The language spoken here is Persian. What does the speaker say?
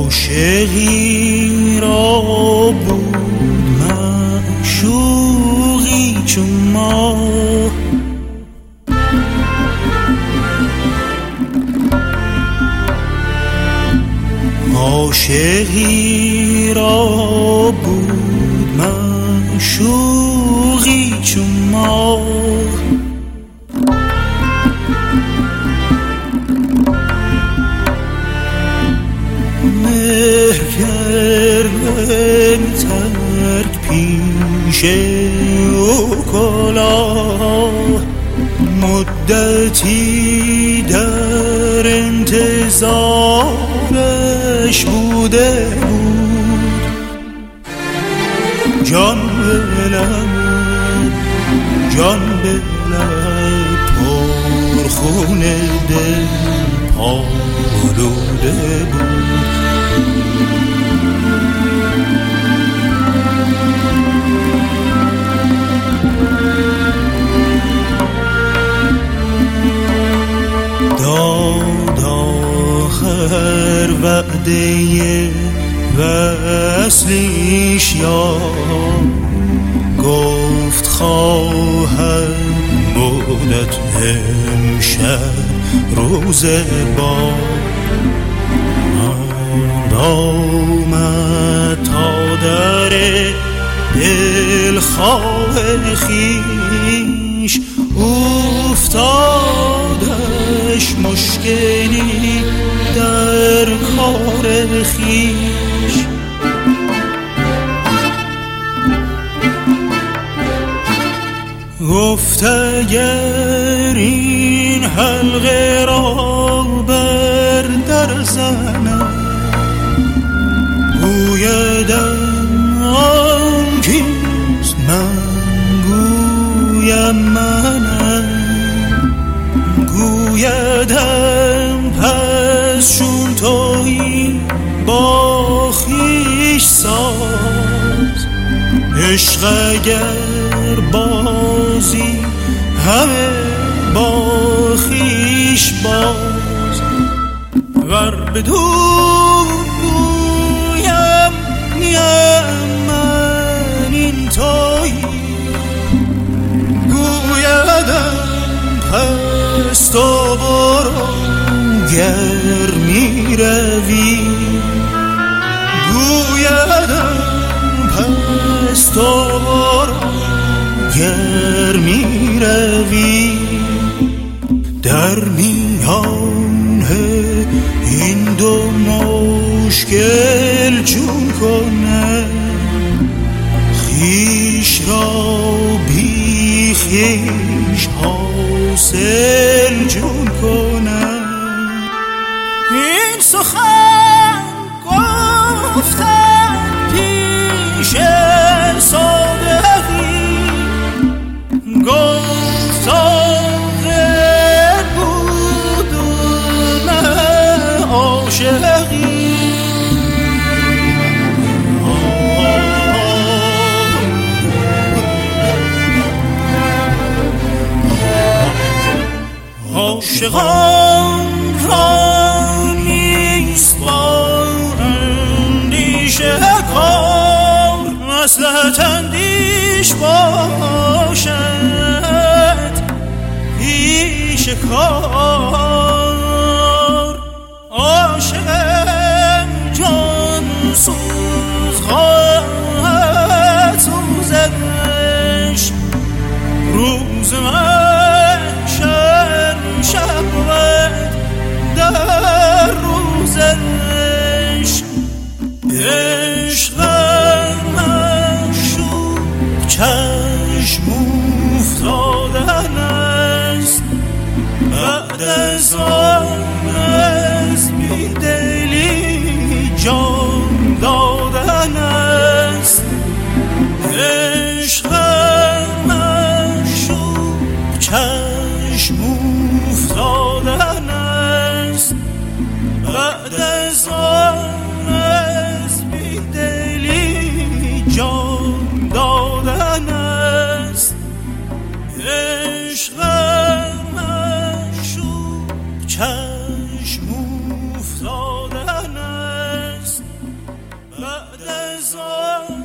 عاشقی را بود معشوقی چون ما، عاشقی را بود معشوقی چون ما، مهر کردن ترک پیش او کلاه، مدتی در انتظارش بوده بود، جان به لب پرخون دل پالوده بود. داد آخر وعده وصلیش یاد، گفت خواهد بودت امشب روز باد، آمد تا در دلخواه خویش، افتادش مشکلی در کار خویش، گفت اگر این حلقه را بر در زنم، گویدم آن کیست، من گویم منم، گویدم پس چون تویی با خویش ساز، عشق اگر بازی همه با خویش باز، ور بدون گویم نیم من این تویی، گویدم پس تو برو گر می روی، گویدم پس تو برو گر می روی، در میان این دو مشکل چون کنم، خویش را بی خویش حاصل جون کنم. این سخن گفتم پیش صادقی، گفت آخر بود نه عاشقی، عاشقان را نیست با اندیشه کار، مصلحت اندیش باشد پیش کار، عاشق جان سوز خواهد سوزدش، روز محشر شب بود در روزش، عشق معشوق چشم افتادن است، بعد از آن از بیدلی جان دادن است، عشق معشوق چشم افتادن است، بعد از آن از بیدلی جان دادن است، عشق معشوق از